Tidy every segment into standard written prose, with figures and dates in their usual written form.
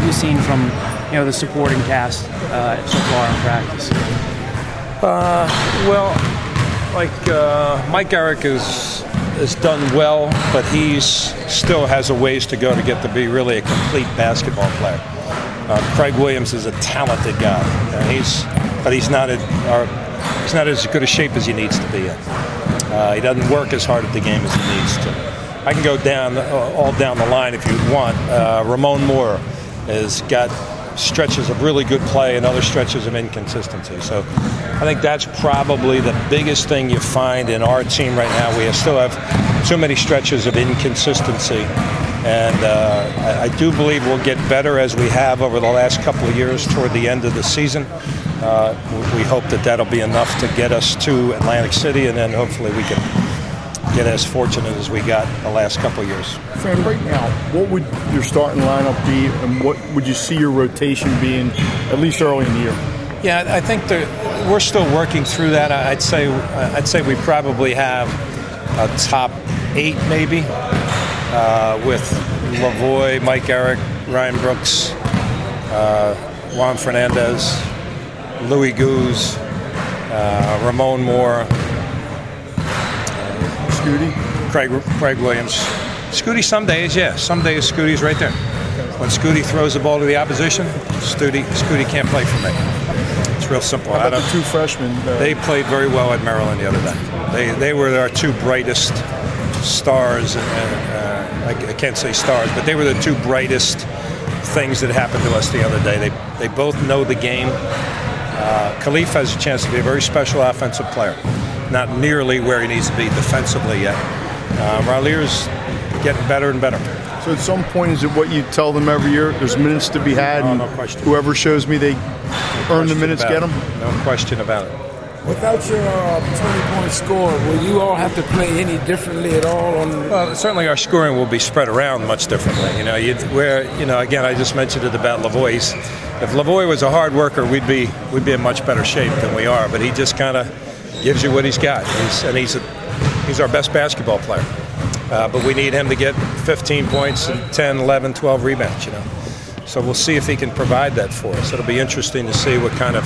you seen from the supporting cast so far in practice? Mike Eric has done well, but he's still has a ways to go to get to be really a complete basketball player. Craig Williams is a talented guy. But he's not as good a shape as he needs to be in. He doesn't work as hard at the game as he needs to. I can go all down the line if you want. Ramon Moore has got stretches of really good play and other stretches of inconsistency. So I think that's probably the biggest thing you find in our team right now. We still have too many stretches of inconsistency. And I do believe we'll get better as we have over the last couple of years toward the end of the season. We hope that that'll be enough to get us to Atlantic City, and then hopefully we can get as fortunate as we got the last couple of years. Fran, right now, what would your starting lineup be, and what would you see your rotation being, at least early in the year? Yeah, I think we're still working through that. I'd say we probably have a top 8 maybe, with Lavoie, Mike Eric, Ryan Brooks, Juan Fernandez, Louis Guz, Ramon Moore, Scooty, Craig Williams. Scooty some days, yeah. Some days Scooty's right there. When Scooty throws the ball to the opposition, Scooty can't play for me. It's real simple. How about the 2 freshmen? They played very well at Maryland the other day. They were our 2 brightest stars. I can't say stars, but they were the 2 brightest things that happened to us the other day. They both know the game. Khalif has a chance to be a very special offensive player. Not nearly where he needs to be defensively yet. Ralier's getting better and better. So at some point, is it what you tell them every year? There's minutes to be had, and no question. Whoever shows me they earn the minutes, get them? No question about it. Without your 20-point score, will you all have to play any differently at all? Well, certainly our scoring will be spread around much differently. Again, I just mentioned it about Lavoie. If Lavoie was a hard worker, we'd be in much better shape than we are. But he just kind of gives you what he's got. He's our best basketball player. But we need him to get 15 points and 10, 11, 12 rebounds. So we'll see if he can provide that for us. It'll be interesting to see what kind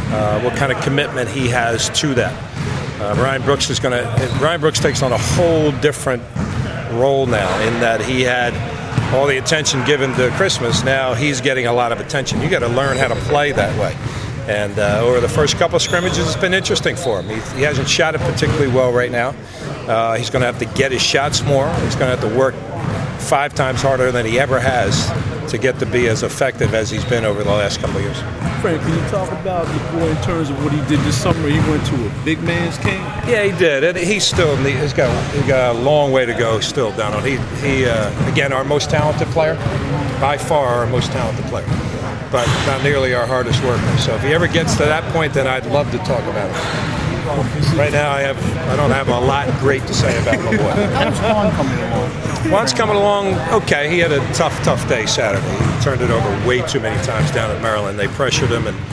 of commitment he has to that. Ryan Brooks takes on a whole different role now, in that he had all the attention given to Christmas. Now he's getting a lot of attention. You got to learn how to play that way. And over the first couple of scrimmages, it's been interesting for him. He hasn't shot it particularly well right now. He's going to have to get his shots more. He's going to have to work 5 times harder than he ever has to get to be as effective as he's been over the last couple of years. Frank, can you talk about the boy in terms of what he did this summer? He went to a big man's camp. Yeah, he did. And he's got a long way to go still down on. He again, our most talented player, by far our most talented player, but not nearly our hardest worker. So if he ever gets to that point, then I'd love to talk about it. Right now, I don't have a lot great to say about Lavoie. How's Juan coming along? Juan's coming along okay. He had a tough day Saturday. He turned it over way too many times down at Maryland. They pressured him, and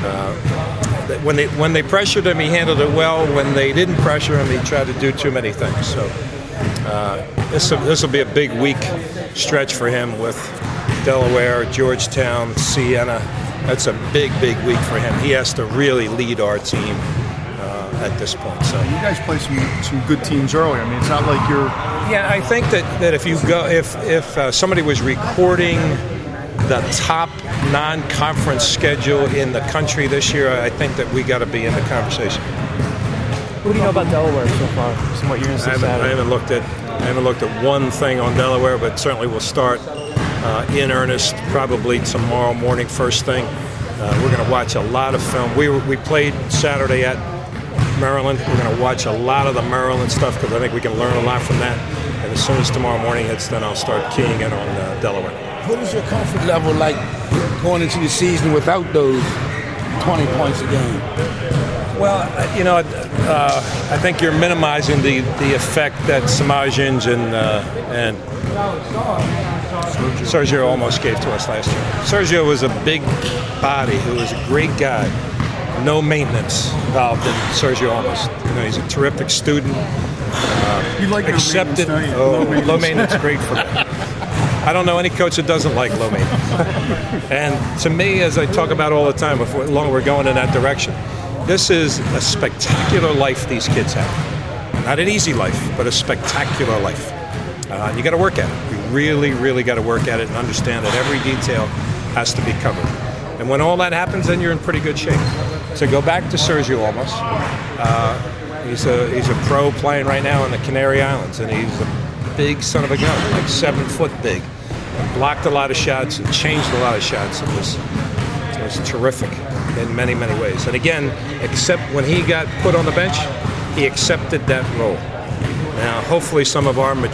when they pressured him, he handled it well. When they didn't pressure him, he tried to do too many things. So this will be a big week stretch for him with Delaware, Georgetown, Siena. That's a big week for him. He has to really lead our team at this point. So you guys play some good teams early. I mean, it's not like you're. Yeah, I think that if you go, if somebody was recording the top non-conference schedule in the country this year, I think that we got to be in the conversation. What do you know about Delaware so far? From what you're going to say Saturday? I haven't looked at one thing on Delaware, but certainly we'll start in earnest probably tomorrow morning, first thing. We're going to watch a lot of film. We played Saturday at Maryland. We're going to watch a lot of the Maryland stuff because I think we can learn a lot from that. And as soon as tomorrow morning hits, then I'll start keying in on Delaware. What is your comfort level like going into the season without those 20 points a game? Well, I think you're minimizing the effect that Samajins and Sergio almost gave to us last year. Sergio was a big body who was a great guy. No maintenance involved in Sergio almost. He's a terrific student. You like accepted. low maintenance, low maintenance, great for me. I don't know any coach that doesn't like low maintenance. And to me, as I talk about all the time, if we're going in that direction, this is a spectacular life these kids have. Not an easy life, but a spectacular life. You got to work at it. You really, really got to work at it and understand that every detail has to be covered. And when all that happens, then you're in pretty good shape. So go back to Sergio Olmos. He's a pro playing right now in the Canary Islands, and he's a big son of a gun, like 7 foot big. Blocked a lot of shots and changed a lot of shots. It was terrific in many, many ways. And again, except when he got put on the bench, he accepted that role. Now, hopefully some of our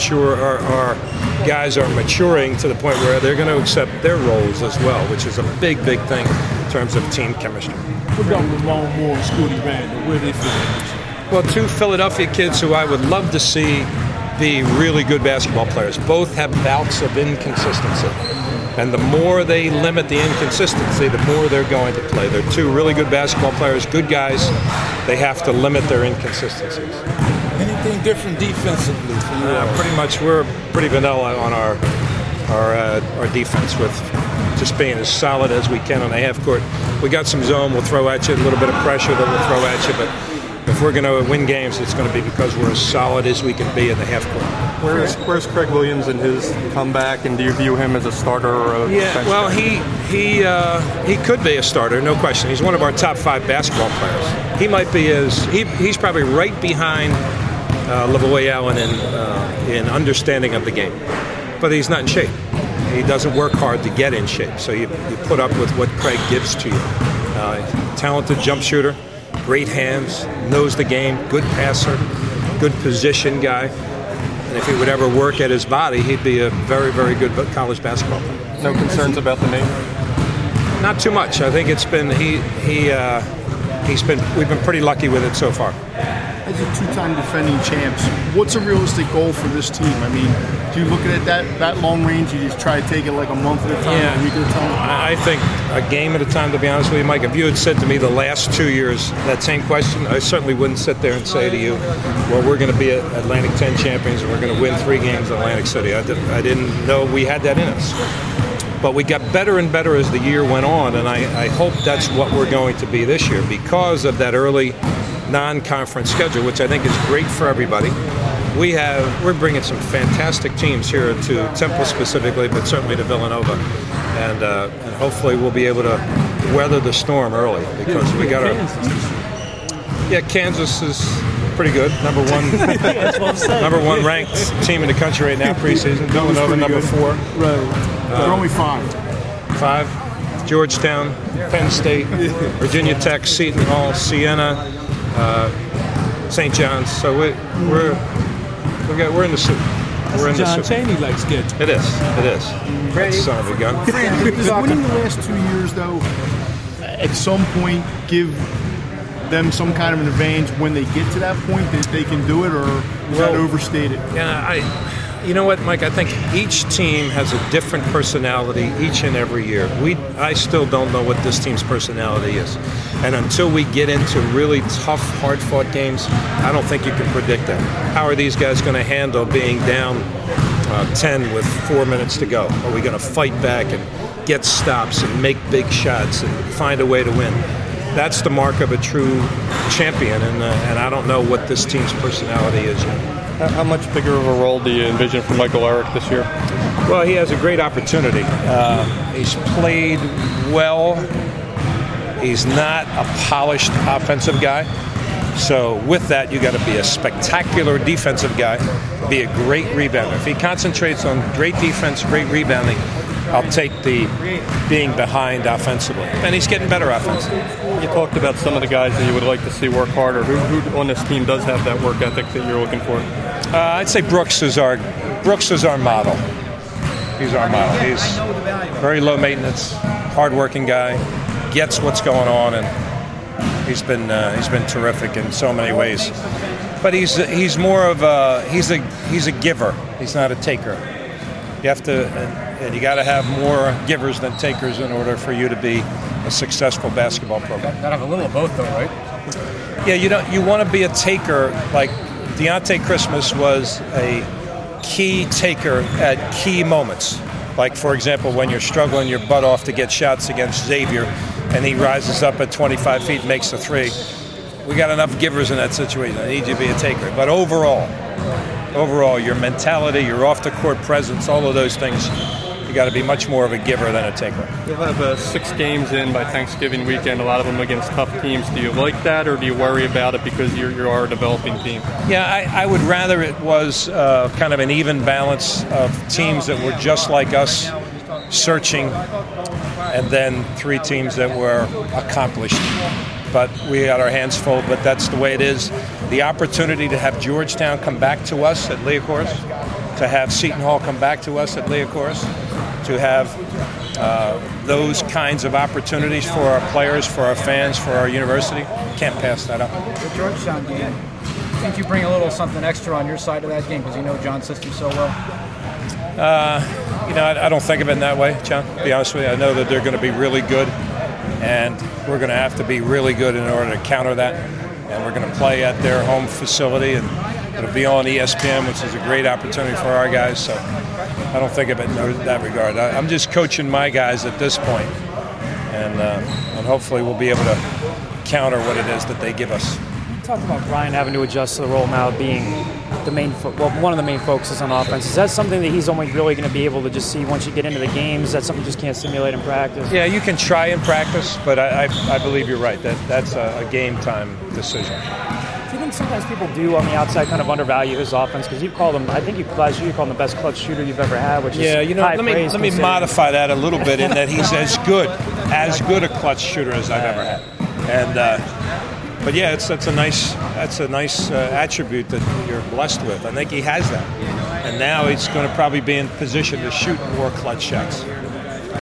guys are maturing to the point where they're going to accept their roles as well, which is a big, big thing in terms of team chemistry. What about Ramon Moore and Scotty Randall? Where they fit? Well, 2 Philadelphia kids who I would love to see be really good basketball players. Both have bouts of inconsistency. And the more they limit the inconsistency, the more they're going to play. They're 2 really good basketball players, good guys. They have to limit their inconsistencies. Anything different defensively for you? Pretty much, we're pretty vanilla on our defense, with just being as solid as we can on the half court. We got some zone, we'll throw at you, a little bit of pressure that we'll throw at you, but if we're going to win games, it's going to be because we're as solid as we can be in the half court. Where's Craig Williams in his comeback, and do you view him as a starter or a bench well, guy? he could be a starter, no question. He's one of our top 5 basketball players. He might be he's probably right behind Lavoie Allen in understanding of the game, but he's not in shape. He doesn't work hard to get in shape, so you put up with what Craig gives to you. Talented jump shooter, great hands, knows the game, good passer, good position guy. And if he would ever work at his body, he'd be a very, very good college basketball player. No concerns about the name? Not too much. I think it's been we've been pretty lucky with it so far. As a 2-time defending champs, what's a realistic goal for this team? I mean, do you look at it that long range? You just try to take it like a month at a time, a week at a time? I think a game at a time, to be honest with you, Mike. If you had said to me the last 2 years that same question, I certainly wouldn't sit there and say to you, well, we're going to be Atlantic 10 champions and we're going to win 3 games in Atlantic City. I didn't know we had that in us. But we got better and better as the year went on, and I hope that's what we're going to be this year because of that early non-conference schedule, which I think is great for everybody. We're bringing some fantastic teams here to Temple specifically, but certainly to Villanova, and hopefully we'll be able to weather the storm early because we got Kansas is pretty good, number one ranked team in the country right now preseason. Villanova number 4. Right. They're only 5. Georgetown, Penn State, Virginia Tech, Seton Hall, Siena, St. John's. So we're in the soup. We're in the John soup. Chaney likes getting. It is. That son of a gun. Does winning the last 2 years, though, at some point give them some kind of an advantage when they get to that point that they can do it, or is that overstated? Yeah, you know what, Mike? I think each team has a different personality each and every year. I still don't know what this team's personality is. And until we get into really tough, hard-fought games, I don't think you can predict that. How are these guys going to handle being down 10 with 4 minutes to go? Are we going to fight back and get stops and make big shots and find a way to win? That's the mark of a true champion, and I don't know what this team's personality is yet. How much bigger of a role do you envision for Michael Eric this year? Well, he has a great opportunity. He's played well. He's not a polished offensive guy. So with that, you got to be a spectacular defensive guy, be a great rebounder. If he concentrates on great defense, great rebounding, I'll take the being behind offensively. And he's getting better offensively. You talked about some of the guys that you would like to see work harder. Who on this team does have that work ethic that you're looking for? I'd say Brooks is our model. He's our model. He's very low maintenance, hard-working guy, gets what's going on, and he's been terrific in so many ways. But he's more of he's a giver. He's not a taker. You have to, and you got to have more givers than takers in order for you to be a successful basketball program. Got to have a little of both, though, right? Yeah, you want to be a taker. Like Deontay Christmas was a key taker at key moments. Like, for example, when you're struggling your butt off to get shots against Xavier, and he rises up at 25 feet and makes the three. We got enough givers in that situation. I need you to be a taker. But overall, your mentality, your off-the-court presence, all of those things, you got to be much more of a giver than a taker. You'll have 6 games in by Thanksgiving weekend, a lot of them against tough teams. Do you like that, or do you worry about it because you are a developing team? Yeah, I would rather it was kind of an even balance of teams that were just like us, searching, and then 3 teams that were accomplished. But we got our hands full, but that's the way it is. The opportunity to have Georgetown come back to us at Liacouras, to have Seton Hall come back to us at Liacouras, to have those kinds of opportunities for our players, for our fans, for our university. Can't pass that up. The Georgetown game, I think you bring a little something extra on your side of that game because you know John's system so well. I don't think of it in that way, John, to be honest with you. I know that they're going to be really good, and we're going to have to be really good in order to counter that. And we're going to play at their home facility, and it'll be on ESPN, which is a great opportunity for our guys. So I don't think of it in that regard. I'm just coaching my guys at this point, and hopefully we'll be able to counter what it is that they give us. You talked about Brian having to adjust to the role now, being the one of the main focuses on offense. Is that something that he's only really going to be able to just see once you get into the games? Is that something you just can't simulate in practice? Yeah, you can try in practice, but I believe you're right. That's a game time decision. Do you think sometimes people do on the outside kind of undervalue his offense? Because you've called him, I think last year you called him the best clutch shooter you've ever had, which is let me modify that a little bit in that he's as good a clutch shooter as I've ever had. And but yeah, that's a nice attribute that you're blessed with. I think he has that, and now he's going to probably be in position to shoot more clutch shots.